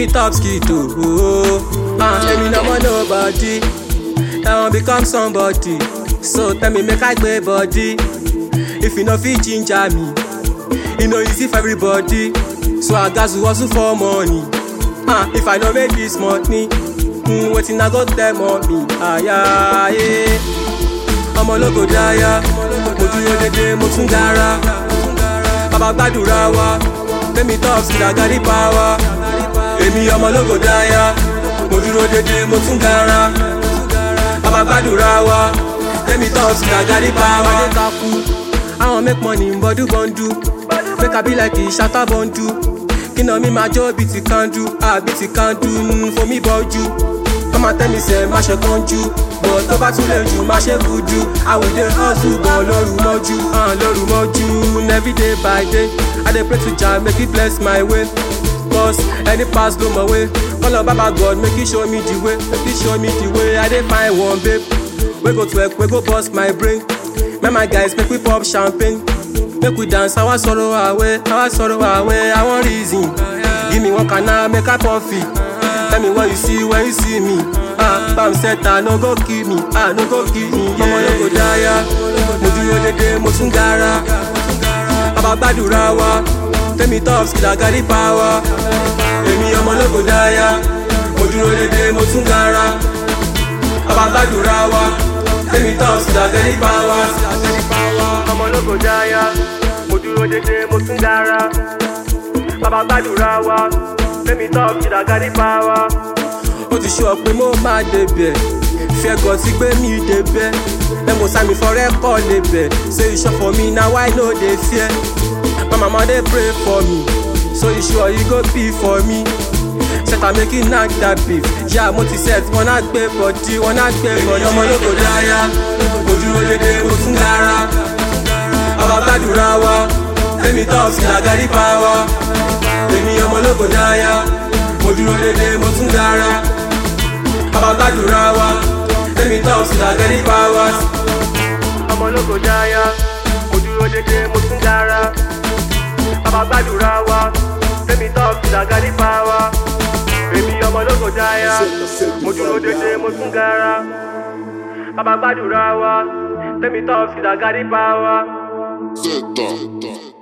me top skit èmi no more nobody. I wan become somebody. So tell me make I play body. If you no fit ginger me, e no easy for everybody. So I gats hustle for money. If I no make this money, wetin I go tell mommy? Ọmọ ológo dáyà, mo dúró dédé mo tún gara. Bàbá gbàdúrà wa, tẹ́mi top sí dàgàdì power. Èmi ọmọ ológo dáyà, mo dúró dédé mo tún gara. Bàbá gbàdúrà wa, tẹ́mi top sí dàgàdì power. I wan make money in bọ́dú bọ́ndú, make I be like Ìṣàtà bọ́ndú. Kina mi ma jó bí ti kandu, bí ti kandu, for me bọ́jú. Mama tell me say má ṣe kánjú, but tó bá tún lè jù má ṣe kújú. I will dey hustle gan lóru mọ́jú, every day by day. I dey pray to Jah make he bless my way, cause any pass no my way. Call on Baba God make he show me the way, I dey find one babe, we go twerk, we go bust my brain. My guys make we pop champagne, make we dance our sorrow away. I want reason, give me one canna make I puffy. Tell me what you see when you see me. Bam seta no go kill me, no go kill me. Ọmọ ológo dáyà, mo dúró dédé mo tún gara. Bàbá gbàdúrà wa, tẹ́mi top sí dàgàdì power. Èmi ọmọ ológo dáyà, mo dúró dédé mo tún gara. Bàbá gbàdúrà wa, tẹ́mi top sí dàgàdì power. Ọmọ ológo dáyà, mo dúró dédé mo tún gara. Bàbá gbàdúrà wa, tẹ́mi top sí dàgàdì power. Ó ti ṣọ́ pé mo máa débẹ̀, fẹ́ gan sí pé mi débẹ̀. Mo sami for record label, say you sure for me now why no dey fear. My mama dey pray for me, so you sure you go be for me. Set I make it knack that beef, yeah mo ti set wọn á gbé body. Èmi ọmọ ológo dáyà, mo dúró dédé mo tún gara. Bàbá gbàdúrà wa, tẹ́mi top sí dàgàdì power. Èmi ọmọ ológo dáyà, mo dúró dédé mo tún gara. Bàbá gbàdúrà wa, tẹ́mi top sí dàgàdì power. Ọmọ ológo dáyà, mo dúró dédé mo tún gara. Bàbá gbàdúrà wa, tẹ́mi top sí dàgàdì power. Èmi ọmọ ológo dáyà, mo dúró dédé mo tún gara. Bàbá gbàdúrà wa, tẹ́mi top sí dàgàdì power.